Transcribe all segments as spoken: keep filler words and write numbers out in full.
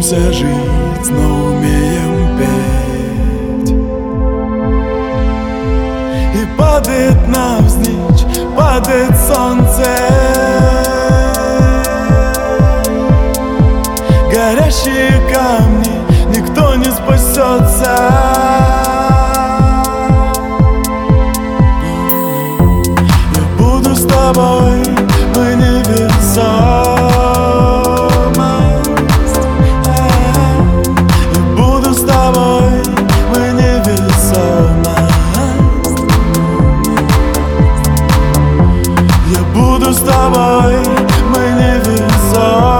Учимся жить, но умеем петь. И падает навзничь, падает солнце, горящие камни, никто не спасется. Я буду с тобой, мы невесомость. Я буду с тобой, мы невесомость. Я буду с тобой, мы невесомость.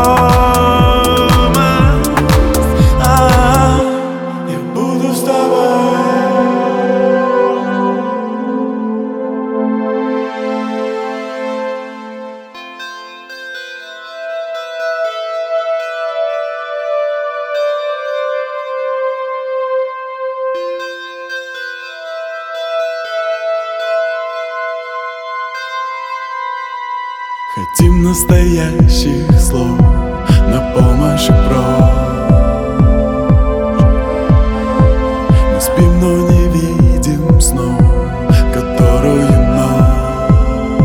Хотим настоящих слов на помощь и прочь. Мы спим, но не видим снов, которую ночь.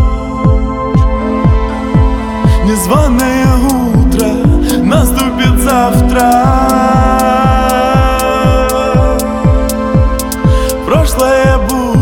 Незваное утро наступит завтра. Прошлое будет